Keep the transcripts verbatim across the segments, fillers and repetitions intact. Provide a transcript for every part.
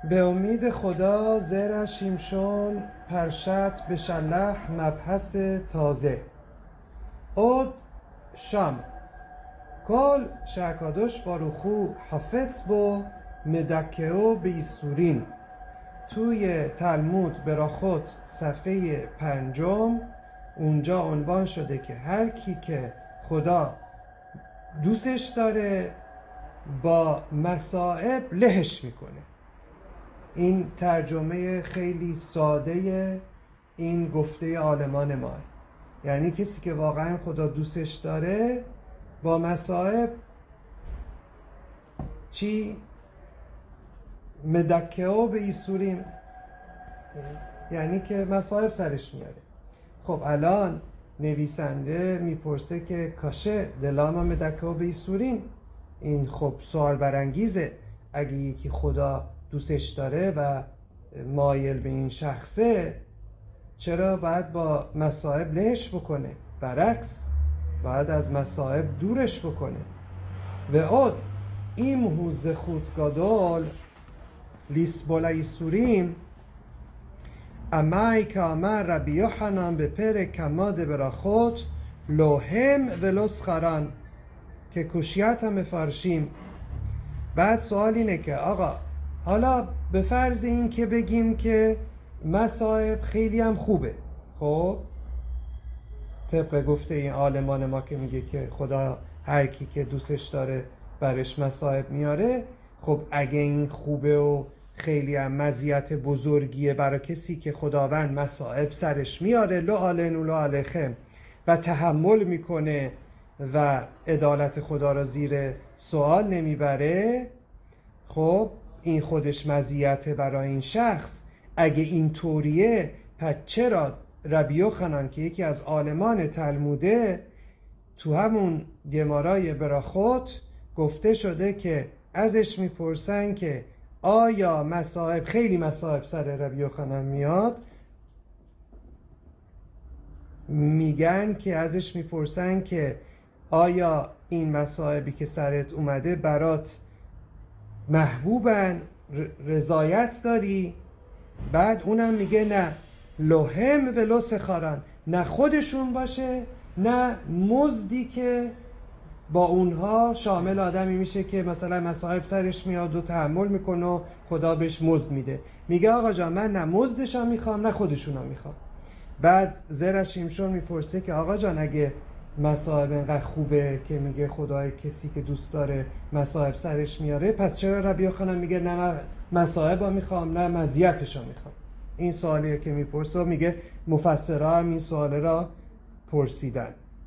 به امید خدا زرع شیمشون پرشت بشلح مبحث تازه اود شام کل شعکادش باروخو حافظ بو مدکهو به ایسورین. توی تلمود براخوت صفحه پنجم اونجا عنوان شده که هر کی که خدا دوستش داره با مصائب لهش میکنه. این ترجمه خیلی ساده این گفته عالمان ما، یعنی کسی که واقعا خدا دوستش داره با مصائب چی؟ مدکهو به ایسوریم، یعنی که مصائب سرش میاره. خب الان نویسنده میپرسه که کاشه دلاما مدکهو به ایسورین، این خب سوال برانگیزه. اگه یکی خدا دوستش داره و مایل به این شخصه، چرا باید با مصائب لهش بکنه؟ برعکس باید از مصائب دورش بکنه. و اود این هوز خود گادول لیسبولا ایسوریم امای که امر ربی یوحنان به پر کماد براخوت لوهم ولوس خران که کشیت هم مفارشیم. بعد سوال اینه که آقا حالا به فرض این که بگیم که مصائب خیلی هم خوبه، خب طبق گفته این عالمان ما که میگه که خدا هر کی که دوستش داره برش مصائب میاره، خب اگه این خوبه و خیلی هم مزیت بزرگیه برای کسی که خداوند مصائب سرش میاره، لو آلن و لو علیکم، و تحمل میکنه و عدالت خدا را زیر سوال نمیبره، خب این خودش مزیته برای این شخص. اگه این طوریه، پس چرا ربی یوحنان که یکی از عالمان تلموده تو همون گمارای براخوت گفته شده که ازش میپرسن که آیا مصائب خیلی مصائب سر ربی یوحنان میاد؟ میگن که ازش میپرسن که آیا این مصائبی که سرت اومده برات محبوبن، رضایت داری؟ بعد اونم میگه نه لوهم ولو سخاران، نه خودشون باشه نه مزدی که با اونها شامل آدمی میشه که مثلا مصائب سرش میاد و تحمل میکنه و خدا بهش مزد میده. میگه آقا جان من نه مزدشم میخوام نه خودشونم میخوام. بعد زرع شیمشون میپرسه که آقا جان اگه مصائب اینقدر خوبه که میگه خدای کسی که دوست داره مصائب سرش میاره، پس چرا ربی یوحنان میگه نه من مصائب میخوام نه مزیتش میخوام؟ این سوالیه که میپرسه و میگه مفسرها هم این سوال را پرسیدن.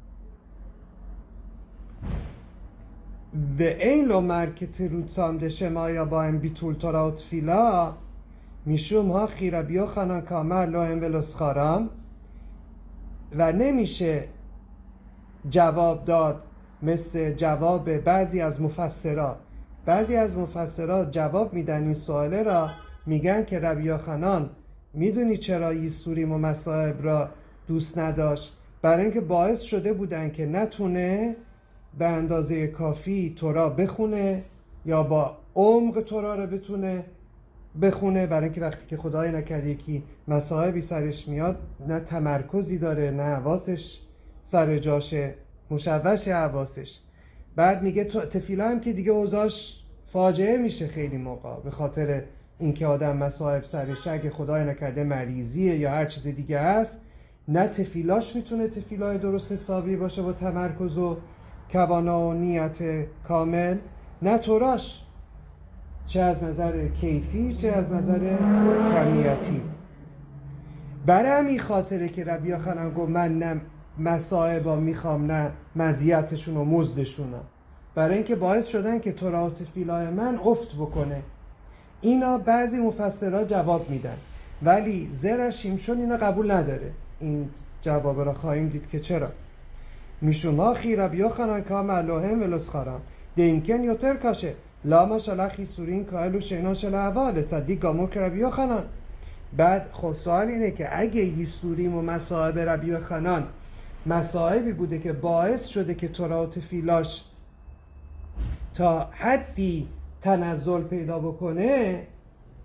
و این لو مرکت روتسام دشه مایا با این بیتول تورا و تفیلا میشوم ها خیربی یوحنان کامر لو هم ولسخارم، و نمیشه جواب داد مثل جواب بعضی از مفسرات. بعضی از مفسرات جواب میدن این سواله را، میگن که ربی یوحنان میدونی چرا ایسوریم و مصائب را دوست نداشت؟ برای اینکه باعث شده بودن که نتونه به اندازه کافی تورا بخونه یا با عمق تورا را بتونه بخونه، برای اینکه وقتی که خدای نکرده یکی مصائبی سرش میاد نه تمرکزی داره نه حواسش سر جاشه، مشوش حواسش. بعد میگه تفیلا هم که دیگه اوضاعش فاجعه میشه خیلی موقع به خاطر اینکه آدم مصائب سرش، اگه خدای نکرده مریضیه یا هر چیز دیگه هست، نه تفیلاش میتونه تفیلای درست حسابی باشه با تمرکز و کوانا و نیت کامل، نه توراش، چه از نظر کیفی چه از نظر کمیتی. برای همین خاطره که ربی یوحنان گفت من نه مصائبا میخوام نه مزیتشون و مزدشون، برای اینکه باعث شدن که تورا و تفیلای من افت بکنه. اینا بعضی مفسرها جواب میدن، ولی زرع شیمشون اینا قبول نداره. این جواب را خواهیم دید که چرا. میشوم ها خی ربی یوحنان کامر لوهم ولسخارم دیمکن یوتر کاشه لاما شلخی سورین کائلو شینا شل اول تصدیق گامور که ربی یوحنان. بعد خب سوال اینه که اگه یسوریم و مصائب ربی یوحنان مصائبی بوده که باعث شده که تورا و تفیلاش تا حدی تنزل پیدا بکنه،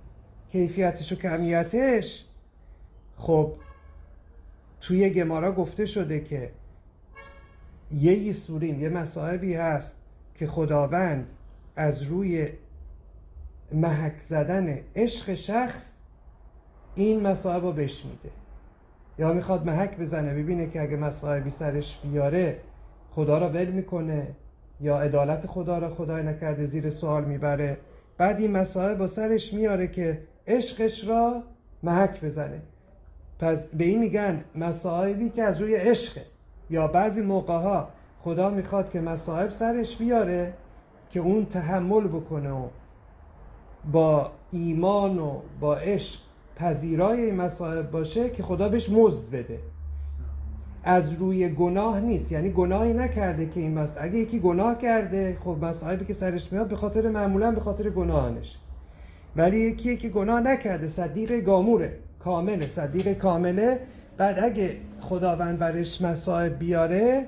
کیفیتش و کمیتش، خب توی گمارا گفته شده که یه یسوریم، یه مصائبی هست که خداوند از روی محک زدن عشق شخص این مصائب رو بهش میده، یا میخواد محک بزنه ببینه که اگه مصائبی سرش بیاره خدا را ول میکنه یا عدالت خدا را خدای نکرده زیر سوال میبره، بعد این مصائب با سرش میاره که عشقش را محک بزنه. پس به این میگن مصائبی که از روی عشقه. یا بعضی موقع ها خدا میخواد که مصائب سرش بیاره که اون تحمل بکنه و با ایمان و با عشق پذیرای این مصائب باشه که خدا بهش مزد بده. از روی گناه نیست، یعنی گناهی نکرده که این مصائب، اگه یکی گناه کرده خب مصائبی که سرش میاد به خاطر معمولا به خاطر گناهانش، ولی یکی که گناه نکرده صدیق گاموره، کامله، صدیق کامله، بعد اگه خداوند برش مصائب بیاره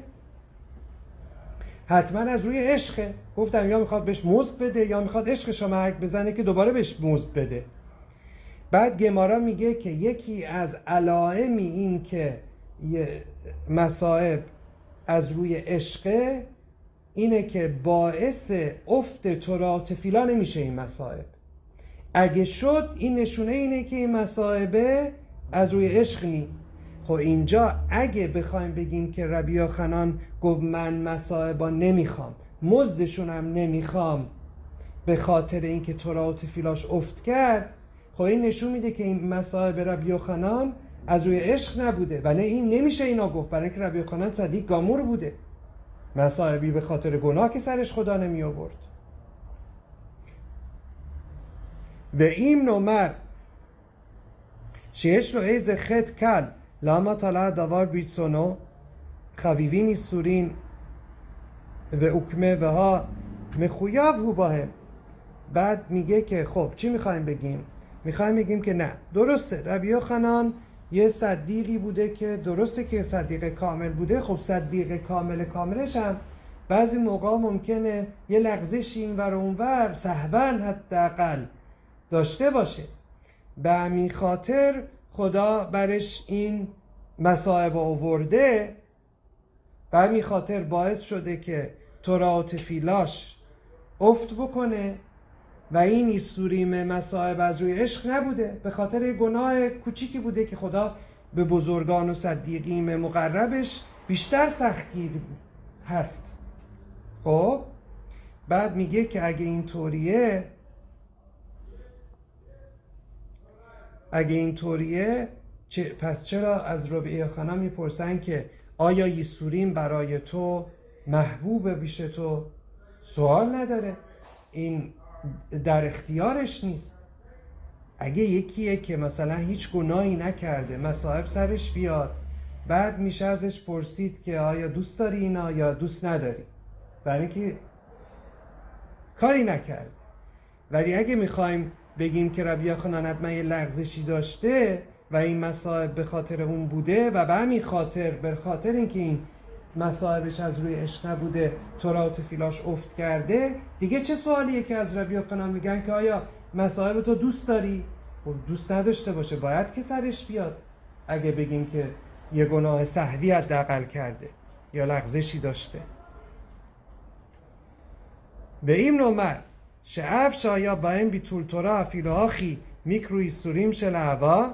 حتما از روی عشقه. گفتم یا میخواد بهش مزد بده یا میخواد عشقش رو محک بزنه که دوباره بهش مزد بده. بعد گمارا میگه که یکی از علائمی این که مصائب از روی عشقه اینه که باعث افت ترات فیلا نمیشه این مصائب. اگه شد این نشونه اینه که این مصائبه از روی عشق نی. خب اینجا اگه بخوایم بگیم که ربی یوحنان گفت من مصائبا نمیخوام، مزدشون هم نمیخوام به خاطر اینکه ترات فیلاش افت کرد، خب این نشون میده که این مصائب ربی یوحنان از روی عشق نبوده. ولی این نمیشه اینا گفت، برای اینکه ربی یوحنان صدیق گامور بوده، مصائبی به خاطر گناه که سرش خدا נמי آورد. ואם נאמר שיש לו איזה חטא קל, למה תלה הדבר ברצונו? חביבין איסורין ועוקמה וها מחויב הוא בהם. بعد میگه که خب چی میخوایم بگیم؟ میخوایم بگیم که نه، درسته ربی یوحنان یه صدیقی بوده که درسته که صدیق کامل بوده، خب صدیق کامل کاملش هم بعضی موقع ممکنه یه لغزشی این ور اون ور سهون حداقل داشته باشه. به همین خاطر خدا برش این مصائب آورده، به همین خاطر باعث شده که ترات فیلاش افت بکنه و این ایستوریم مصائب از روی عشق نبوده، به خاطر گناه کوچیکی بوده که خدا به بزرگان و صدیقین مقربش بیشتر سختگیر هست. خب بعد میگه که اگه این طوریه اگه این طوریه پس چرا از ربی یوحنان میپرسن که آیا یسوریم برای تو محبوب بیش تو؟ سوال نداره، این در اختیارش نیست. اگه یکیه که مثلا هیچ گناهی نکرده مصائب سرش بیاد، بعد میشه ازش پرسید که آیا دوست داری اینا یا دوست نداری، برای اینکه کاری نکرده. ولی اگه میخوایم بگیم که ربی یوحنان حتما یه لغزشی داشته و این مصائب به خاطر اون بوده و به همین خاطر به خاطر اینکه این مصائبش از روی عشق نبوده ترات فیلاش افت کرده، دیگه چه سوالیه که از ربی یوحنان میگن که آیا مصائب تو دوست داری؟ خب دوست نداشته باشه باید که سرش بیاد اگه بگیم که یه گناه سهوی حداقل کرده یا لغزشی داشته. به این نومر שאף שהיה בהם ביטול תורה אפילו הכי מיקרו איסורים של אהבה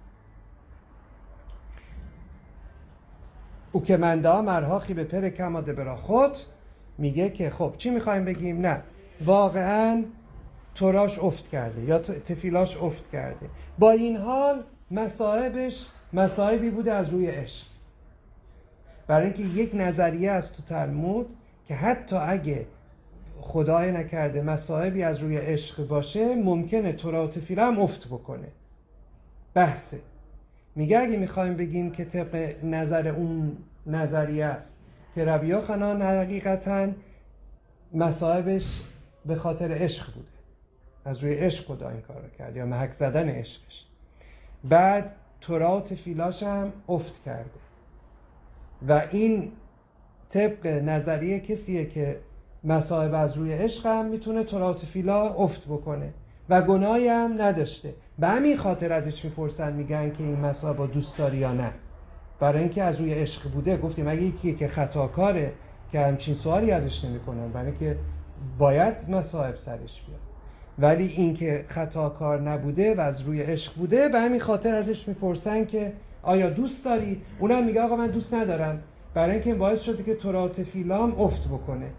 וכמנדה مرهاخی به پرک کماده براخوت، میگه که خب چی میخوایم بگیم؟ نه واقعا توراش افت کرده یا تفیلاش افت کرده، با این حال مصائبش مصائبی بوده از روی عشق. برای اینکه یک نظریه از تو تلمود که حتی اگه خدای نکرده مصائبی از روی عشق باشه ممکنه ترات فیلا هم افت بکنه. بحثه میگه اگه میخوایم بگیم که طبق نظر اون نظریه است که ربی یوحنان حقیقتا مصائبش به خاطر عشق بوده، از روی عشق خدا این کار کرد یا محک زدن عشقش، بعد ترات فیلاش هم افت کرده و این طبق نظریه کسیه که مصائب از روی عشق هم میتونه ترات فیلا افت بکنه. و گناهی هم نداشته. به همین خاطر ازش میپرسن، میگن که این مصائب با دوست داری یا نه. برای اینکه از روی عشق بوده. گفتیم اگه یکی که خطاکاره که همچین سوالی ازش نمیکنن، برای اینکه باید مصائب سرش بیاد. ولی این که خطاکار نبوده و از روی عشق بوده، به همین خاطر ازش میپرسن که آیا دوست داری؟ اونم میگه آقا من دوست ندارم، برای اینکه باعث شده که ترات فیلام افت بکنه.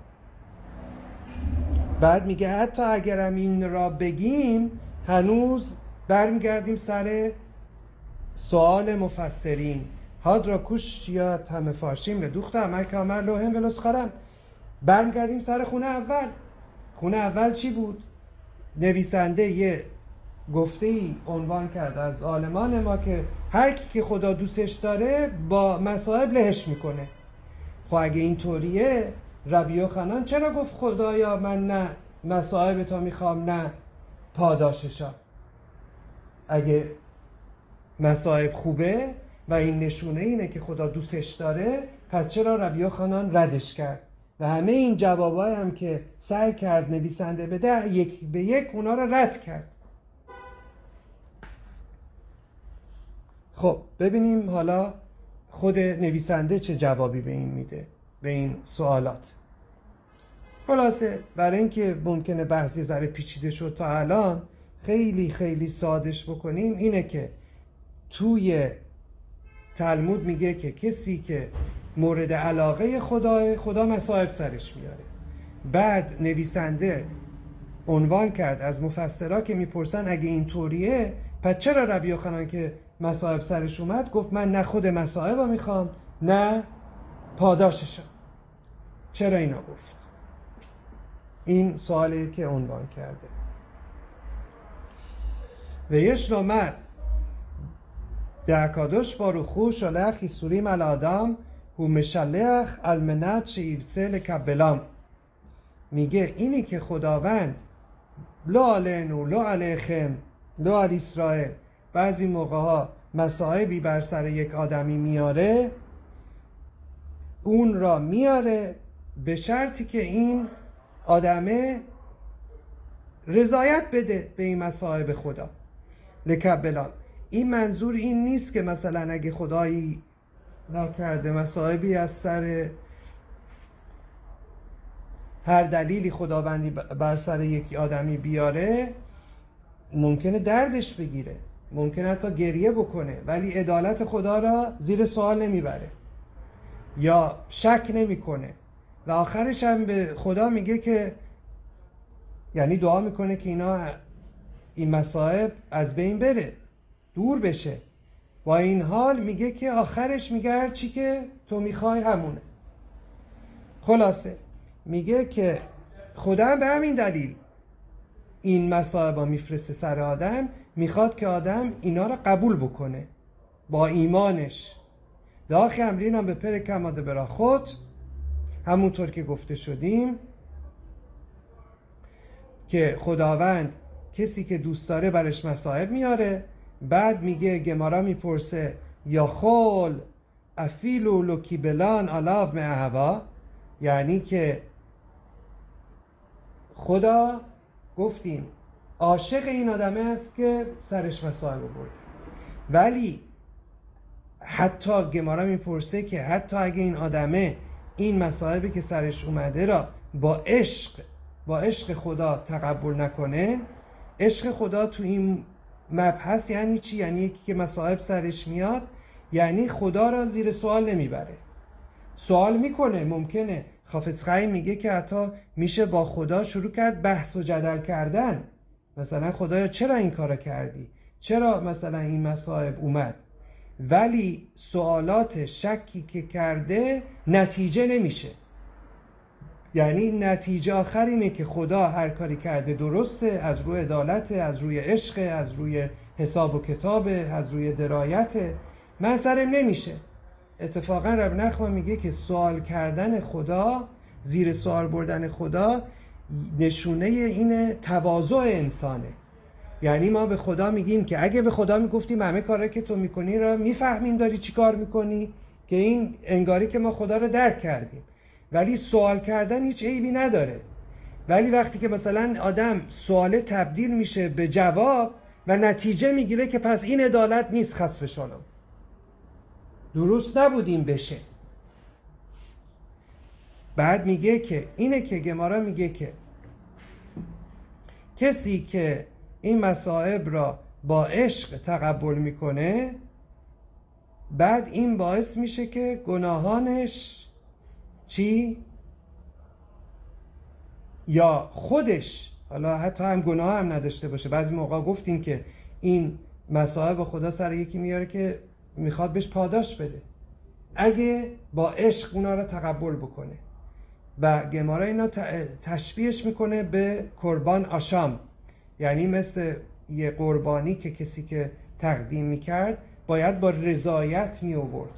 بعد میگه حتی اگرم این را بگیم، هنوز برمیگردیم سر سوال مفسرین. هاد را کش یا تم فارشیم لدوخته همه کامر لوهم ولس خارم. برمیگردیم سر خونه اول. خونه اول چی بود؟ نویسنده یه گفته ای عنوان کرد از عالمان ما که هر کی که خدا دوستش داره با مصائب لهش میکنه. خب اگه اینطوریه، ربی یوحنان چرا گفت خدایا من نه مصائب تا میخوام نه پاداششا؟ اگه مصائب خوبه و این نشونه اینه که خدا دوستش داره، پس چرا ربی یوحنان ردش کرد؟ و همه این جوابای هم که سعی کرد نویسنده بده، یک به یک اونا رو رد کرد. خب ببینیم حالا خود نویسنده چه جوابی به این میده، به این سوالات. خلاصه برای اینکه ممکنه بحثی ذره پیچیده شد تا الان، خیلی خیلی سادش بکنیم، اینه که توی تلمود میگه که کسی که مورد علاقه خدا، خدا مصائب سرش میاره. بعد نویسنده عنوان کرد از مفسرها که میپرسن اگه این طوریه، پس چرا ربی یوحنان که مصائب سرش اومد گفت من نه خود مصائب رو میخوام نه پاداششم؟ چرا اینا گفت؟ این سوالی که عنوان کرده. و یش نومر دعکادوش باروخو شلح ایسوریم الادام و مشلح المنت شیرسه لکبلام. میگه اینی که خداوند لا علینو لا علیخم لا علی اسرائیل بعضی موقع ها مصائبی بر سر یک آدمی میاره، اون را میاره به شرطی که این آدمه رضایت بده به این مصائب خدا. لکبلام. این منظور این نیست که مثلا اگه خدایی نکرده مصائبی از سر هر دلیلی خداوندی بر سر یک آدمی بیاره، ممکنه دردش بگیره، ممکنه حتی گریه بکنه، ولی عدالت خدا را زیر سوال نمیبره یا شک نمیکنه و آخرش هم به خدا میگه که، یعنی دعا میکنه که اینا این مصائب از بین بره، دور بشه. با این حال میگه که آخرش میگه هر چی که تو میخوای همونه. خلاصه میگه که خدا به همین دلیل این مصائب میفرسته سر آدم، میخواد که آدم اینا رو قبول بکنه با ایمانش. داخل امرین هم به پر کماده برا خود، همونطور که گفته شدیم که خداوند کسی که دوست داره برش مصائب میاره. بعد میگه گمارا میپرسه یا خول افیلو لوکی بلان آلاو معهوا، یعنی که خدا گفتیم عاشق این آدمه است که سرش مصائب آورده، ولی حتی گمارا میپرسه که حتی اگه این آدمه این مصائبی که سرش اومده را با عشق با عشق خدا تقبل نکنه، عشق خدا تو این مبحث یعنی چی؟ یعنی یکی که مصائب سرش میاد، یعنی خدا را زیر سوال نمیبره، سوال میکنه. ممکنه خافیتز خایم میگه که حتی میشه با خدا شروع کرد بحث و جدل کردن، مثلا خدایا چرا این کارا کردی؟ چرا مثلا این مصائب اومد؟ ولی سوالات شکی که کرده نتیجه نمیشه. یعنی نتیجه آخر اینه که خدا هر کاری کرده درسته، از روی عدالت، از روی عشق، از روی حساب و کتاب، از روی درایت. من سرم نمیشه. اتفاقا رب نخما میگه که سوال کردن خدا، زیر سوال بردن خدا، نشونه این تواضع انسانه. یعنی ما به خدا میگیم که اگه به خدا میگفتیم همه کاری که تو میکنی را میفهمیم داری چی کار میکنی، که این انگاری که ما خدا را درک کردیم. ولی سوال کردن هیچ عیبی نداره. ولی وقتی که مثلا آدم سوال تبدیل میشه به جواب و نتیجه میگیره که پس این عدالت نیست، خسف شالم، درست نبود این بشه. بعد میگه که اینه که گمارا میگه که کسی که این مصائب را با عشق تقبل میکنه، بعد این باعث میشه که گناهانش چی؟ یا خودش، حالا حتی هم گناه هم نداشته باشه. بعضی موقع گفتیم که این مصائب خدا سر یکی میاره که میخواد بهش پاداش بده، اگه با عشق اونا را تقبل بکنه. و گمارا اینا تشبیهش میکنه به قربان آشام، یعنی مثل یه قربانی که کسی که تقدیم میکرد باید با رضایت میآورد،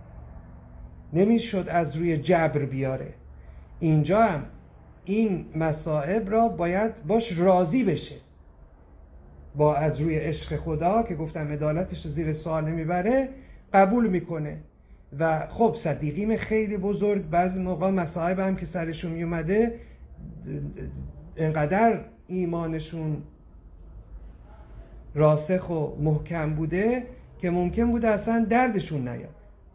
نمیشد از روی جبر بیاره. اینجا هم این مصائب را باید باش راضی بشه، با از روی عشق خدا که گفتم عدالتش زیر سوال نمیبره قبول میکنه. و خب صدیقین خیلی بزرگ بعضی موقع مصائب هم که سرشون میومده انقدر ایمانشون راسخ و محکم بوده که ممکن بوده اصلا دردشون نیاد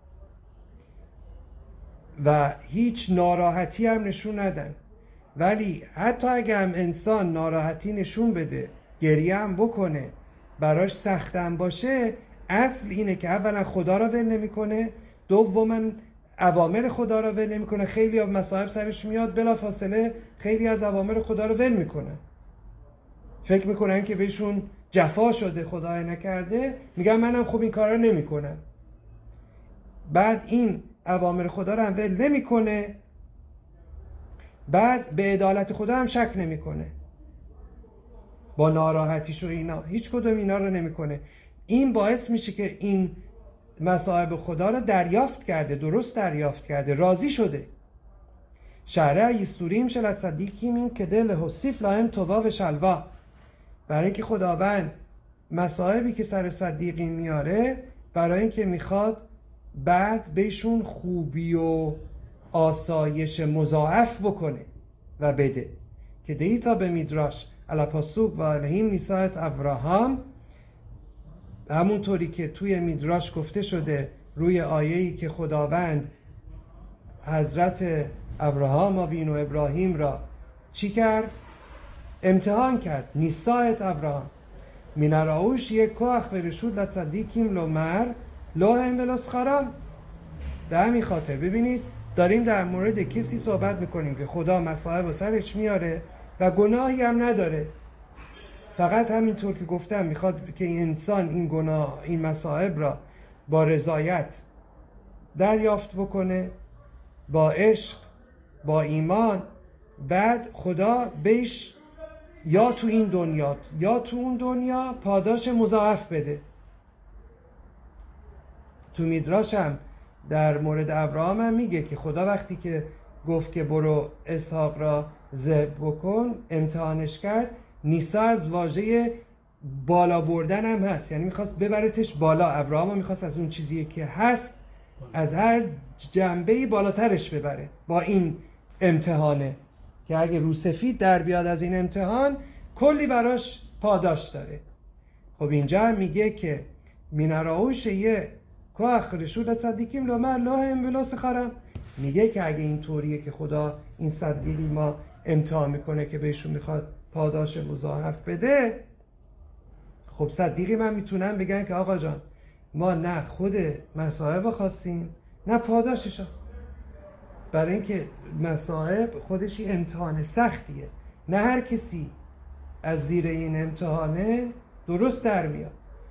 و هیچ ناراحتی هم نشون ندن. ولی حتی اگه هم انسان ناراحتی نشون بده، گریه هم بکنه، براش سختم باشه، اصل اینه که اولا خدا را ول نمیکنه، دوما اوامر خدا را ول نمیکنه. خیلی از مصائب سرش میاد بلا فاصله خیلی از اوامر خدا را ول میکنن، فکر میکنن که بهشون جفا شده، خدای نکرده، میگن منم خوب این کارا نمیکنم. بعد این اوامر خدا را هم ول نمیکنه، بعد به عدالت خدا هم شک نمیکنه، با ناراحتیش و اینا هیچ کدوم اینا رو نمیکنه. این باعث میشه که این مصائب خدا رو دریافت کرده، درست دریافت کرده، راضی شده. شرع یسوریم شلت صدیقیم این که دل حسیف لاهم توبا و شلوا، برای اینکه خداوند مصائبی که سر صدیقین میاره برای اینکه میخواد بعد بهشون خوبی و آسایش مضاعف بکنه و بده. که دیتا به میدراش علا پاسوک و الهیم نیسایت ابراهام، همونطوری که توی میدراش گفته شده روی آیه‌ای که خداوند حضرت ابراهام آبین و ابراهیم را چی کرد؟ امتحان کرد. نیسایت ابراهام مینراوش یک کوخ و رشود لتصدیقیم لومر لوهم ولسخرام. در همین خاطر ببینید داریم در مورد کسی صحبت میکنیم که خدا مصائب و سرش میاره و گناهی هم نداره، فقط همینطور که گفتم میخواد که این انسان این گناه این مصائب را با رضایت دریافت بکنه، با عشق، با ایمان. بعد خدا بهش یا تو این دنیا یا تو اون دنیا پاداش مضاعف بده. تو میدراش هم در مورد ابراهام هم میگه که خدا وقتی که گفت که برو اسحاق را ذبح بکن، امتحانش کرد. نیسا از واژه بالا بردن هم هست، یعنی میخواست ببرتش بالا. ابراهام میخواست از اون چیزی که هست از هر جنبه‌ای بالاترش ببره با این امتحانه، که اگه رو سفید در بیاد از این امتحان کلی براش پاداش داره. خب اینجا هم میگه که مینراوش یه که اخرشود صدیقیم لومر لوهم ولسخرام، میگه که اگه این طوریه که خدا این صدیقی ما امتحان میکنه که بهشون میخواد پاداش مضاعف بده، خب صدیقی من میتونم بگن که آقا جان ما نه خود مصائب خواستیم نه پاداششا، برای اینکه مصائب خودشی امتحان سختیه، نه هر کسی از زیر این امتحانه درست در میاد.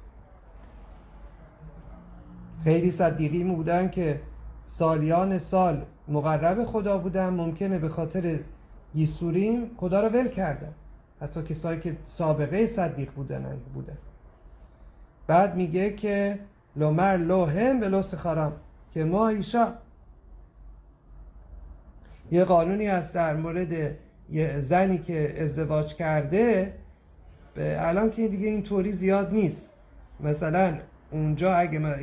خیلی صدیقی بودن که سالیان سال مقرب خدا بودن، ممکنه به خاطر یسوریم خدا رو ول کردن، حتی کسایی که سابقه صدیق بودن بودن. بعد میگه که لومر لوهم ولسخرام، که ما ایشا یه قانونی هست در مورد یه زنی که ازدواج کرده، الان که دیگه این طوری زیاد نیست. مثلا اونجا اگه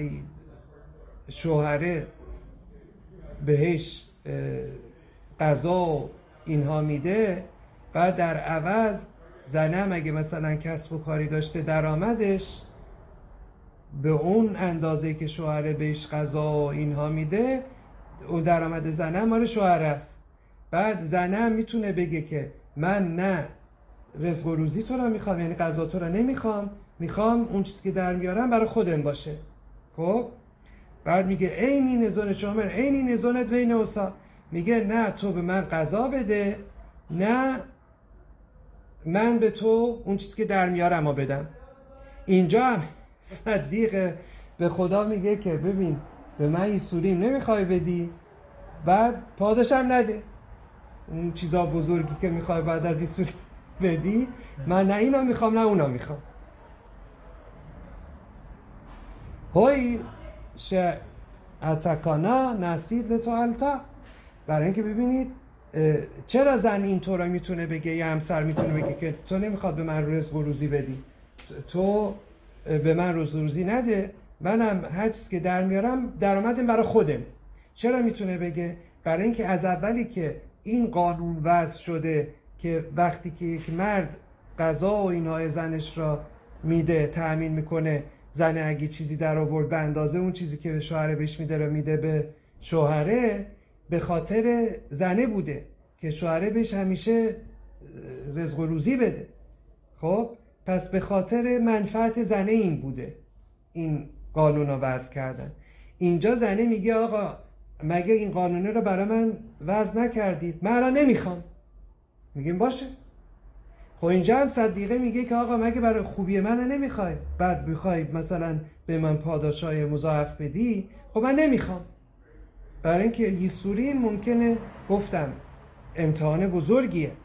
شوهره بهش غذا و اینها میده، بعد در عوض زنم اگه مثلا کسب و کاری داشته درآمدش به اون اندازه که شوهر بهش غذا و اینها میده و درآمد زنم مال شوهر است. بعد زنم میتونه بگه که من نه رزق و روزی تو رو میخوام، یعنی غذا تو رو نمیخوام، میخوام اون چیزی که در میارم برای خودم باشه. خب بعد میگه عینی نزون شامر عینی نزونت بین اوسا، میگه نه تو به من غذا بده نه من به تو اون چیزی که در میارم رو بدم. اینجا هم صدیق به خدا میگه که ببین به من این سوریم نمیخوای بدی، بعد پاداشم نده اون چیزا بزرگی که میخوای بعد از این سوریم بدی، من نه اینا میخوام نه اونا میخوام. هوی ش اتکانا نسید لتو التا، برای اینکه ببینید چرا زن اینطورا میتونه بگه، یه همسر میتونه بگه که تو نمیخواد به من رزق و روزی بدی، تو به من رزق و روزی نده، منم هر چیز که در میارم درآمدم برای خودم. چرا میتونه بگه؟ برای اینکه از اولی که این قانون وضع شده که وقتی که یک مرد غذا و اینها زنش را میده تأمین میکنه، زن اگه چیزی در آورد به اندازه اون چیزی که شوهر بهش میده رو میده به شوهره، به خاطر زنه بوده که شوهره بهش همیشه رزق و روزی بده. خب پس به خاطر منفعت زنه این بوده این قانون رو وضع کردن. اینجا زنه میگه آقا مگه این قانونه رو برای من وضع نکردید، من الان نمیخوام. میگیم باشه. خب اینجا هم صدیقه میگه که آقا مگه برای خوبی من نمیخوای، بعد بخوای مثلا به من پاداشای مضاعف بدی، خب من نمیخوام. برای اینکه یسوری ممکنه، گفتم امتحان بزرگیه،